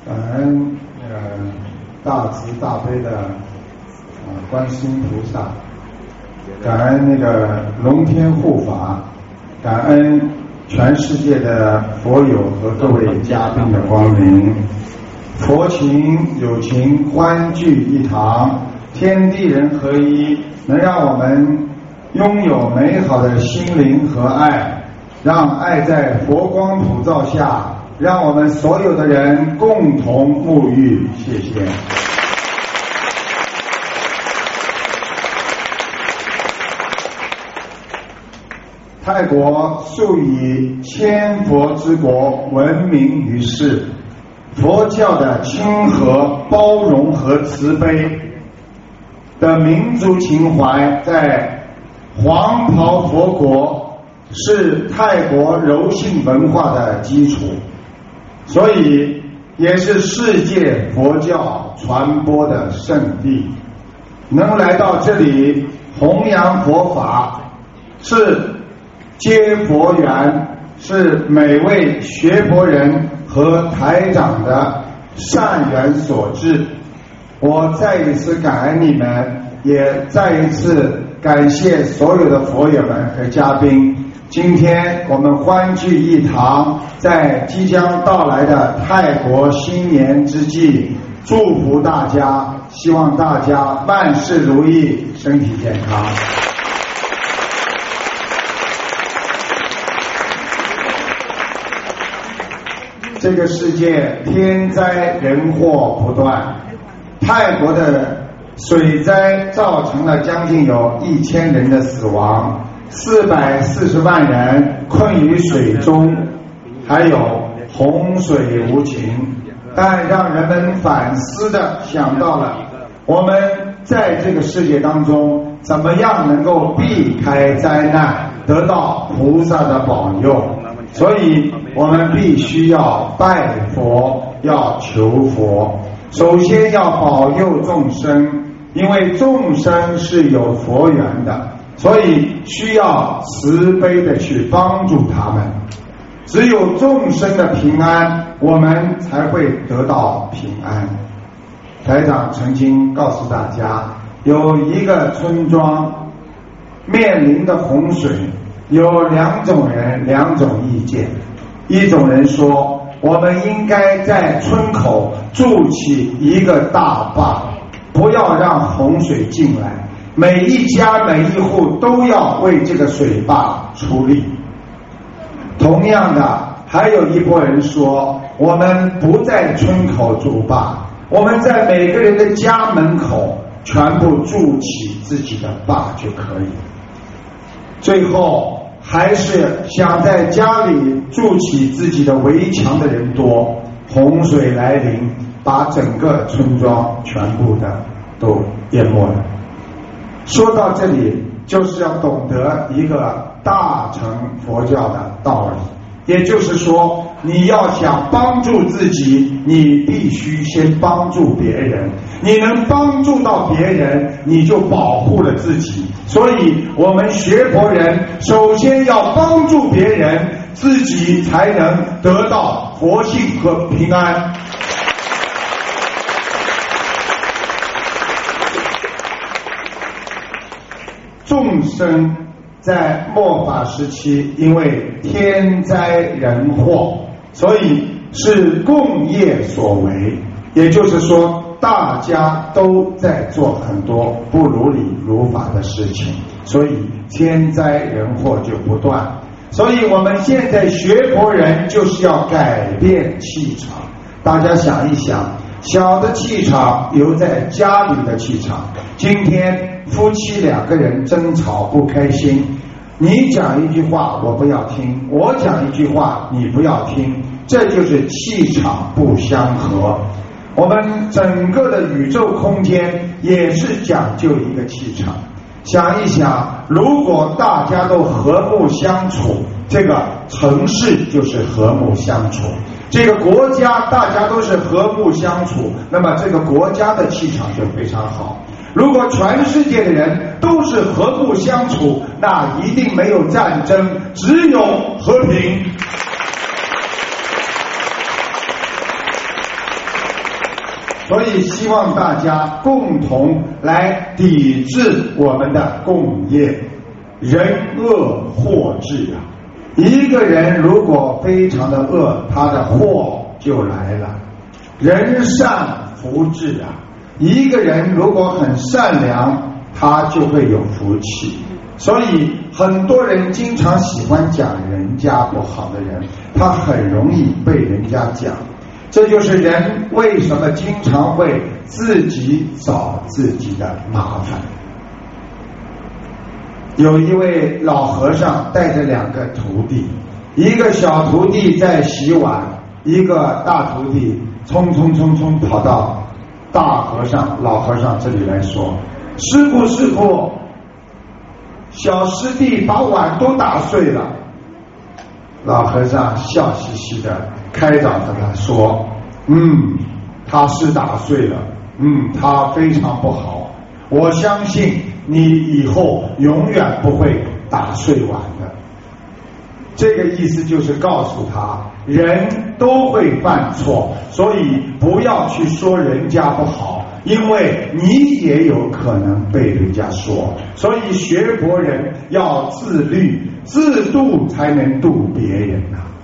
感恩大慈大悲的观世音菩萨，感恩龙天护法，感恩全世界的佛友和各位嘉宾的光临。佛情有情欢聚一堂，天地人合一，能让我们拥有美好的心灵和爱，让爱在佛光普照下，让我们所有的人共同沐浴。谢谢。泰国素以千佛之国闻名于世，佛教的亲和、包容和慈悲的民族情怀，在黄袍佛国是泰国柔性文化的基础，所以也是世界佛教传播的圣地。能来到这里弘扬佛法，是接佛缘，是每位学佛人和台长的善缘所致。我再一次感恩你们，也再一次感谢所有的佛友们和嘉宾。今天我们欢聚一堂，在即将到来的泰国新年之际，祝福大家，希望大家万事如意，身体健康。这个世界天灾人祸不断，泰国的水灾造成了将近有1000人的死亡，440万人困于水中，还有洪水无情。但让人们反思的想到了，我们在这个世界当中怎么样能够避开灾难，得到菩萨的保佑。所以我们必须要拜佛，要求佛，首先要保佑众生，因为众生是有佛缘的，所以需要慈悲的去帮助他们。只有众生的平安，我们才会得到平安。台长曾经告诉大家，有一个村庄面临的洪水，有2种人2种意见。一种人说，我们应该在村口筑起一个大坝，不要让洪水进来，每一家每一户都要为这个水坝出力。同样的，还有一拨人说，我们不在村口筑坝，我们在每个人的家门口全部筑起自己的坝就可以。最后还是想在家里筑起自己的围墙的人多，洪水来临，把整个村庄全部的都淹没了。说到这里，就是要懂得一个大乘佛教的道理，也就是说，你要想帮助自己，你必须先帮助别人，你能帮助到别人，你就保护了自己。所以我们学佛人首先要帮助别人，自己才能得到佛性和平安。众生在末法时期，因为天灾人祸，所以是共业所为，也就是说大家都在做很多不如理如法的事情，所以天灾人祸就不断。所以我们现在学佛人就是要改变气场。大家想一想，小的气场留在家里的气场，今天夫妻2个人争吵不开心，你讲一句话我不要听，我讲一句话你不要听，这就是气场不相合。我们整个的宇宙空间也是讲究一个气场。想一想，如果大家都和睦相处，这个城市就是和睦相处，这个国家大家都是和睦相处，那么这个国家的气场就非常好。如果全世界的人都是和睦相处，那一定没有战争，只有和平。 所以希望大家共同来抵制我们的共业，人恶祸至啊！一个人如果非常的恶，他的祸就来了。人善福至啊！一个人如果很善良，他就会有福气。所以很多人经常喜欢讲人家不好的人，他很容易被人家讲。这就是人为什么经常会自己找自己的麻烦。有一位老和尚带着2个徒弟，一个小徒弟在洗碗，一个大徒弟匆跑到老和尚这里来说：师父，小师弟把碗都打碎了。老和尚笑嘻嘻的开导着他说：他是打碎了，他非常不好，我相信你以后永远不会打碎碗的。这个意思就是告诉他，人都会犯错，所以不要去说人家不好，因为你也有可能被人家说。所以学佛人要自律，自度才能度别人啊。